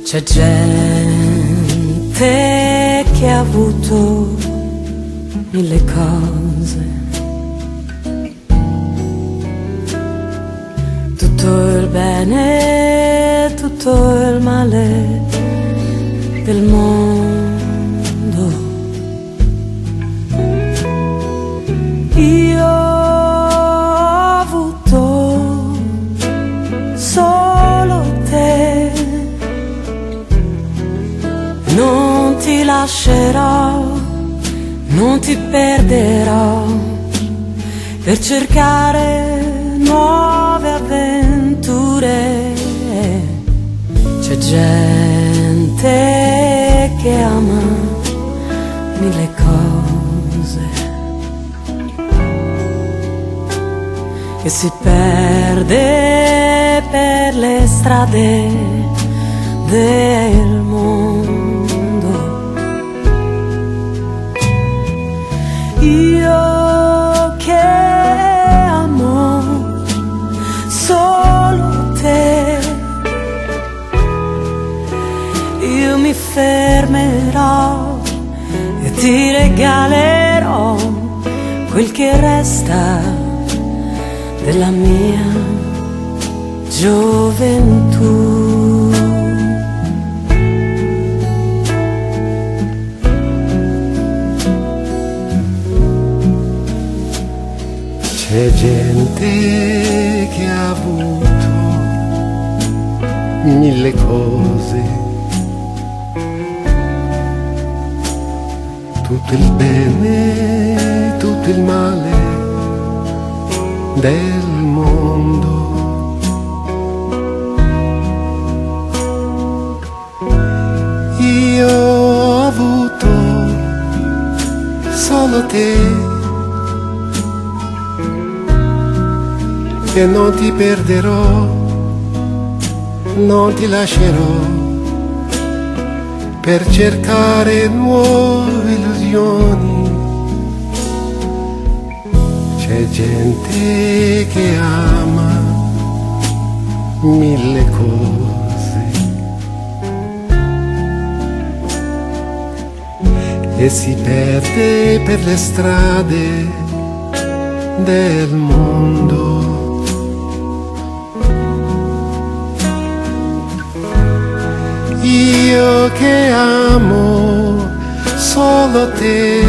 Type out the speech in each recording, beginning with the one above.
C'è gente che ha avuto mille cose, tutto il bene, tutto il male del mondo. Io ho avuto solo te, non ti lascerò, non ti perderò per cercare nuove avventure. C'è gente che ama mille cose e si perde per le strade del mondo. Io che amo solo te, io mi fermerò e ti regalerò quel che resta della mia gioventù. C'è gente che ha avuto mille cose, tutto il bene, tutto il male del mondo. Io ho avuto solo te e non ti perderò, non ti lascerò per cercare nuove illusioni. C'è gente che ama mille cose e si perde per le strade del mondo. Io che amo solo te,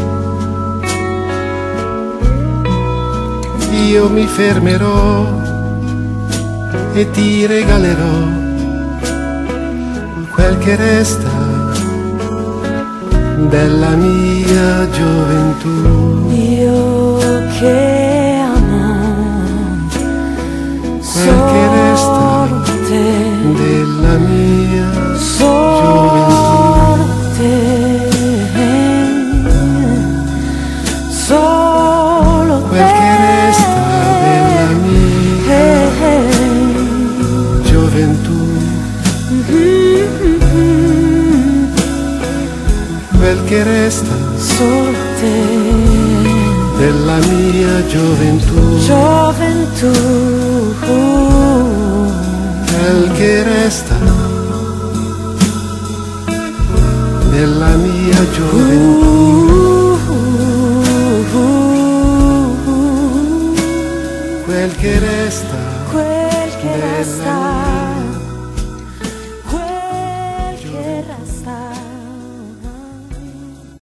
io mi fermerò e ti regalerò quel che resta della mia gioventù. Io che amo quel che resta solo te, della mia solo te, solo quel che resta della mia gioventù, quel che resta solo te, della mia gioventù, gioventù, quel che resta della mia gioventù, quel che resta